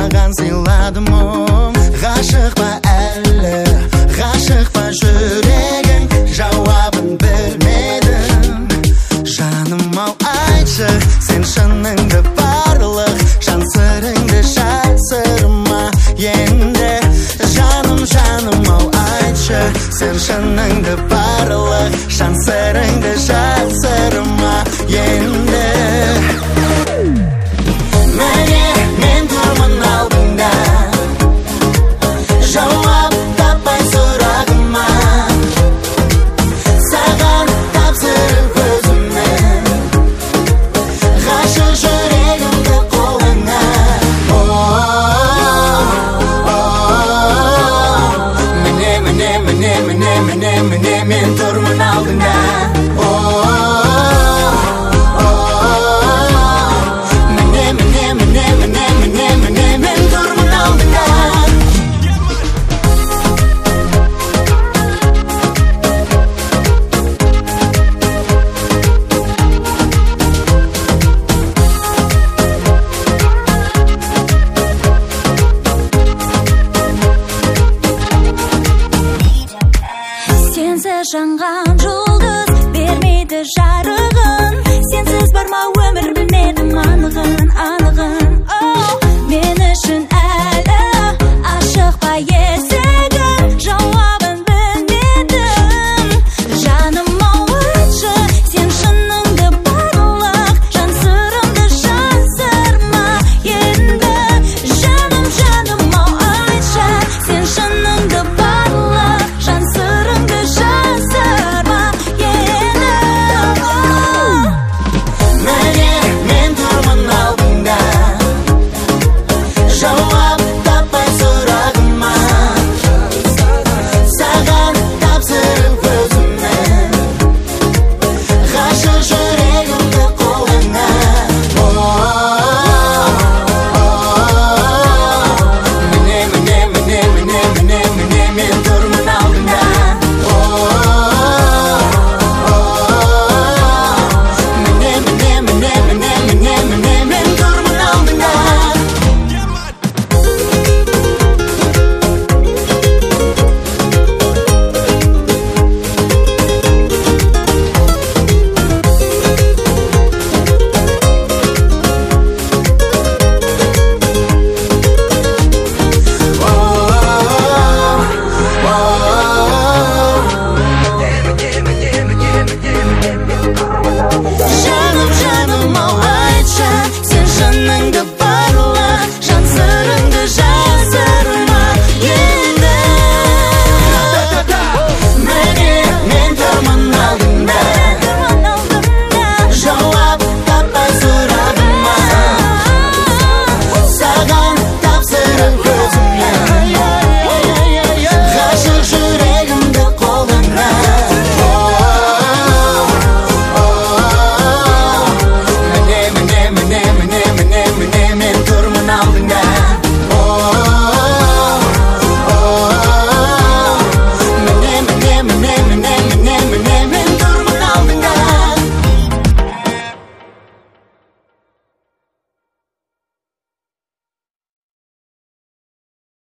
саған сыйладым мұң. Ғашық па әлі, ғашық па жүрегің, жауабын білмедім. Жаным-ау айтшы, сен шыныңды барлық жан сырыңды жасырма енді. Жаным-ау айтшы, сен шыныңды барлық жан сырыңды жасырма енді. Міне мен тұрмын алдыңда, жауап таппай сұрағыма, саған тапсырып өзімнің ғашық жүрегімді қолыңа. Міне мен тұрмын алдыңда. Жанға